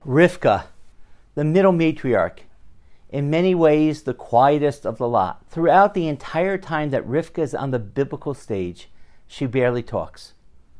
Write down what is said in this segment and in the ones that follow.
Rivka, the middle matriarch, in many ways the quietest of the lot. Throughout the entire time that Rivka is on the biblical stage, she barely talks.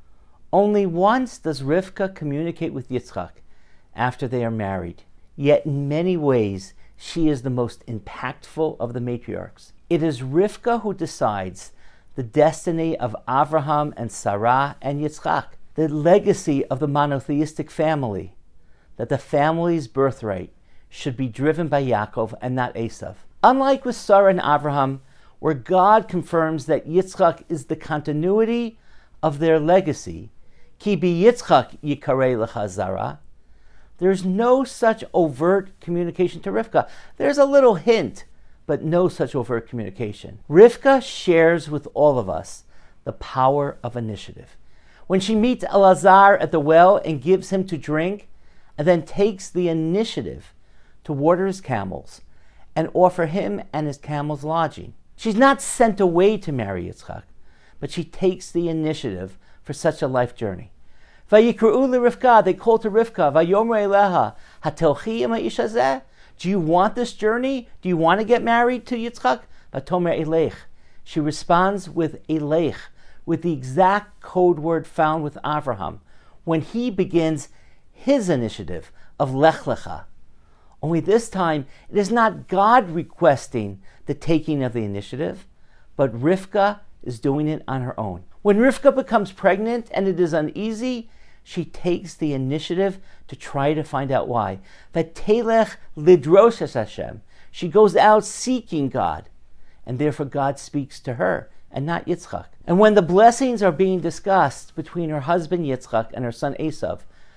Only once does Rivka communicate with Yitzchak after they are married. Yet in many ways, she is the most impactful of the matriarchs. It is Rivka who decides the destiny of Avraham and Sarah and Yitzchak, the legacy of the monotheistic family, that the family's birthright should be driven by Yaakov and not Esav. Unlike with Sarah and Avraham, where God confirms that Yitzchak is the continuity of their legacy, Ki bi Yitzchak yikarei lecha zara, there's no such overt communication to Rivka. There's a little hint, but no such overt communication. Rivka shares with all of us the power of initiative. When she meets Elazar at the well and gives him to drink, and then takes the initiative to water his camels and offer him and his camels lodging. She's not sent away to marry Yitzchak, but she takes the initiative for such a life journey. Vayikru'u Rivka, they call to Rivka, Vayomre eleha, hatelchi im ha'ish hazeh? Do you want this journey? Do you want to get married to Yitzchak? Vatomer elech. She responds with elech, with the exact code word found with Avraham, when he begins his initiative of Lech Lecha. Only this time, it is not God requesting the taking of the initiative, but Rivka is doing it on her own. When Rivka becomes pregnant and it is uneasy, she takes the initiative to try to find out why. V'telech lidrosh es Hashem. She goes out seeking God, and therefore God speaks to her and not Yitzchak. And when the blessings are being discussed between her husband Yitzchak and her son Esav,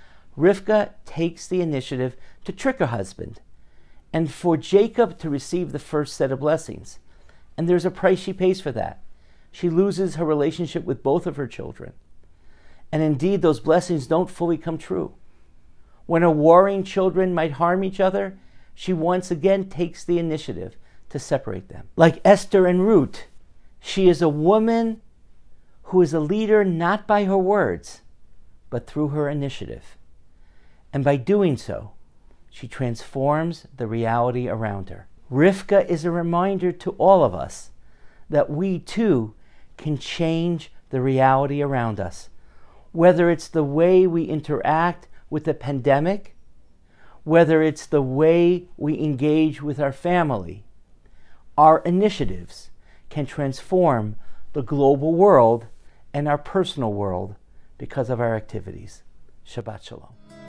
Rivka takes the initiative to trick her husband and for Jacob to receive the first set of blessings. And there's a price she pays for that. She loses her relationship with both of her children. And indeed, those blessings don't fully come true. When her warring children might harm each other, she once again takes the initiative to separate them. Like Esther and Ruth, she is a woman who is a leader not by her words, but through her initiative. And by doing so, she transforms the reality around her. Rivka is a reminder to all of us that we too can change the reality around us. Whether it's the way we interact with the pandemic, whether it's the way we engage with our family, our initiatives can transform the global world and our personal world because of our activities. Shabbat Shalom.